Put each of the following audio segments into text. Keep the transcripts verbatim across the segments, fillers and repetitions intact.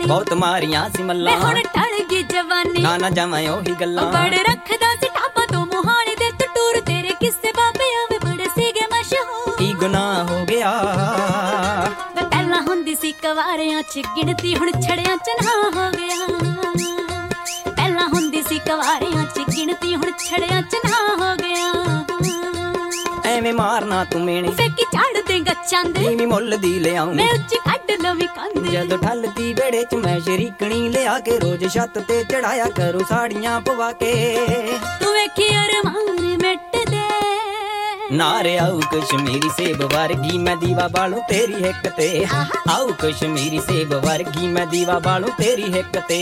ਬਹੁਤ ਮਾਰੀਆਂ ਸੀ ਮੱਲਾਂ ਹੁਣ ਟਲ ਗਈ ਜਵਾਨੀ ਨਾ ਨਾ ਜਾਵਾਂ ਉਹੀ ਗੱਲਾਂ ਬੜ ਰੱਖਦਾ ਸੀ ਟਾਪਾ ਤੋਂ ਮੋਹਾਲੀ ਦੇ ਟਟੂਰ ਤੇਰੇ ਕਿੱਸੇ ਬਾਬੇ ਆਵੇ ਬੜੇ ਸੀਗੇ ਮਸ਼ਹੂਰ ਕੀ ਗੁਨਾਹ ਹੋ ਗਿਆ ਵੇ ਪਹਿਲਾਂ ਹੁੰਦੀ ਸੀ ਕਵਾਰਿਆਂ ਚ ਗਿਣਤੀ ਹੁਣ ਛੜਿਆਂ ਚ ਨਾ ਹੋ ਗਿਆ ਪਹਿਲਾਂ ਹੁੰਦੀ ਸੀ ਕਵਾਰਿਆਂ ਚ ਗਿਣਤੀ ਹੁਣ ਛੜਿਆਂ ਚ ਨਾ ਹੋ ਗਿਆ ਐਵੇਂ ਮਾਰਨਾ ਤੂੰ ਮੇਣੀ ਫੇਕੀ ਝਾੜ ਦੇਂਗਾ ਚੰਦ ਨੀਵੀਂ ਮੁੱਲ ਦੀ ਲਿਆਉਂ ਮੈਂ ਉੱਚੀ ਕੱਢ ਲਵੀ ਕੰਧ ਜਦੋਂ ਠੱਲਦੀ ਵਿਹੜੇ ਚ ਮੈਂ ਸ਼ਰੀਕਣੀ ਲਿਆ ਕੇ ਰੋਜ਼ ਛੱਤ ਤੇ ਚੜਾਇਆ ਕਰੂ ਸਾੜੀਆਂ ਪਵਾ ਕੇ ਤੂੰ ਵੇਖੀ ਅਰਮਾਨ ਮਿਟਦੇ ਨਾਰੇ ਆਉ ਕਸ਼ਮੀਰੀ ਸੇਬ ਵਰਗੀ ਮੈਂ ਦੀਵਾ ਬਾਲੂ ਤੇਰੀ ਹਿੱਕ ਤੇ ਆਉ ਕਸ਼ਮੀਰੀ ਸੇਬ ਵਰਗੀ ਮੈਂ ਦੀਵਾ ਬਾਲੂ ਤੇਰੀ ਹਿੱਕ ਤੇ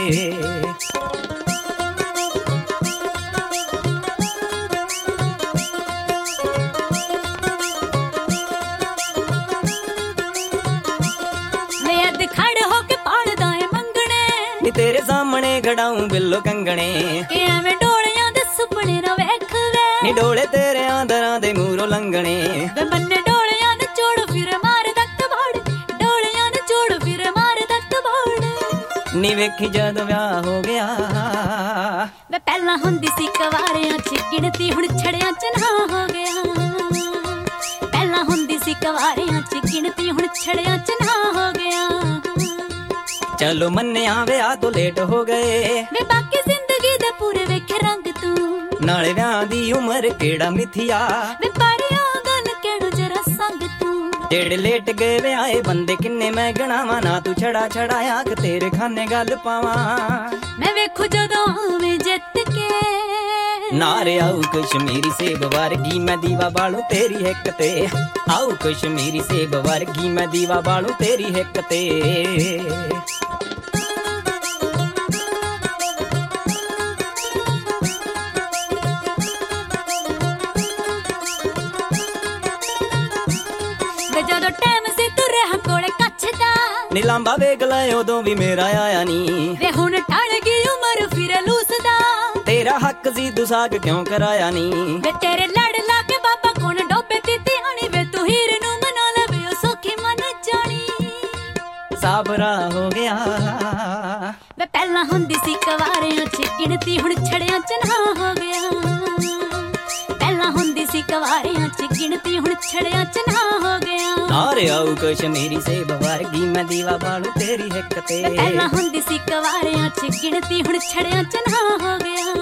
ਨੀ ਤੇਰੇ ਸਾਹਮਣੇ ਖੜਾਉਂ ਬਿੱਲੋ ਕੰਗਣੇ ਕਿ ਐਵੇਂ ਡੋਲਿਆਂ ਦੇ ਸੁਪਨੇ ਨਾ ਵੇਖ ਵੇ ਨੀ ਡੋਲੇ ਤੇਰੇ ਆਂਦਰਾਂ ਦੇ ਮੂਹਰੋਂ ਲੰਘਣੇ ਵੇ ਬੰਨੇ ਡੋਲਿਆਂ ਦੇ ਚੋੜ ਫਿਰ ਮਾਰਦਾ ਕਬਾੜ ਡੋਲਿਆਂ ਦੇ ਚੋੜ ਫਿਰ ਮਾਰਦਾ ਕਬਾੜ ਨੀ ਵੇਖੀ ਜਦੋਂ ਵਿਆਹ ਹੋ ਗਿਆ ਵੇ ਪਹਿਲਾਂ ਹੁੰਦੀ ਸੀ ਕਵਾਰਿਆਂ ਚ ਗਿਣਤੀ ਹੁਣ ਛੜਿਆਂ ਚ ਨਾ ਹੋ ਗਿਆ ਪਹਿਲਾਂ ਹੁੰਦੀ ਸੀ ਕਵਾਰਿਆਂ ਚ ਗਿਣਤੀ ਹੁਣ ਛੜਿਆਂ ਚ ਨਾ ਹੋ ਗਿਆ ਚਲੋ ਮੰਨਿਆ ਵਿਆਹ ਤੋਂ ਲੇਟ ਹੋ ਗਏ ਵੇ ਬਾਕੀ ਜ਼ਿੰਦਗੀ ਦੇ ਪੂਰੇ ਵੇਖੇ ਰੰਗ ਤੂੰ ਨਾਲੇ ਵਿਆਹ ਦੀ ਉਮਰ ਕਿਹੜਾ ਮਿੱਥਿਆ ਵੇ ਪਰਿਆ ਗਨ ਕਿਹੜਾ ਜਰਾ ਸੰਗ ਤੂੰ ਜਿਹੜੇ ਲੇਟ ਗਏ ਵਿਆਹੇ ਬੰਦੇ ਕਿੰਨੇ ਮੈਂ ਗਣਾਵਾਂ ਨਾ ਤੂੰ ਛੜਾ ਛੜਾ ਆਖ ਤੇਰੇ ਖਾਨੇ ਗੱਲ ਪਾਵਾਂ ਮੈਂ ਵੇਖੂ ਜਦੋਂ ਆਵੇਂ ਜਿੱਤ ਕੇ ਨਾਰੇ ਆਉ ਕਸ਼ਮੀਰੀ ਸੇਬ ਵਰਗੀ ਮੈਂ ਦੀਵਾ ਬਾਲੂ ਤੇਰੀ ਹਿੱਕ ਤੇ ਆਉ ਕਸ਼ਮੀਰੀ ਸੇਬ ਵਰਗੀ ਮੈਂ ਦੀਵਾ ਬਾਲੂ ਤੇਰੀ ਹਿੱਕ ਤੇ ਜਦੋਂ ਟਾਈਮ ਸੀ ਤੂੰ ਰਹਿ ਕੋਲੇ ਕੱਛ ਦਾ ਨੀ ਲਾਂਬਾ ਵੇਖ ਲੈ ਉਦੋਂ ਵੀ ਮੇਰਾ ਆਇਆ ਨੀ ਵੇ ਹੁਣ ਟਲ ਗਈ ਉਮਰ ਫਿਰ ਲੂਸਦਾ ਤੇਰਾ ਹੱਕ ਸੀ ਤੂੰ ਸਾਗ ਕਿਉਂ ਕਰਾਇਆ ਨੀ ਵੇ ਤੇਰੇ ਲੜ ਲਾ ਕੇ ਬਾਬਾ ਕੋਣ ਡੋਬੇ ਤੀ ਧਿਆਣੀ ਵੇ ਤੂੰ ਹੀਰ ਨੂੰ ਮਨਾ ਲਵੇ ਉਹ ਸੋਖੀ ਮਨ ਜਾਣੀ ਸਾਬਰਾ ਹੋ ਗਿਆ ਵੇ ਪਹਿਲਾਂ ਹੁੰਦੀ ਸੀ ਕਵਾਰਿਆਂ ਚ ਗਿਣਤੀ ਹੁਣ ਛੜਿਆਂ ਚ ਨਾ ਹੋ ਗਿਆ ਪਹਿਲਾਂ ਹੁੰਦੀ ਸੀ ਕਵਾਰਿਆਂ ਚ ਗਿਣਤੀ ਹੁਣ ਛੜਿਆਂ ਚ ਨਾ ਹੋ ਗਿਆ ਨਾਰੇ ਆਉ ਕਸ਼ਮੀਰੀ ਸੇਬ ਵਰਗੀ ਮੈਂ ਦੀਵਾ ਬਾਲੂ ਤੇਰੀ ਹਿੱਕ ਤੇ ਪਹਿਲਾਂ ਹੁੰਦੀ ਸੀ ਕਵਾਰਿਆਂ ਚ ਗਿਣਤੀ ਹੁਣ ਛੜਿਆਂ ਚ ਨਾ ਹੋ ਗਿਆ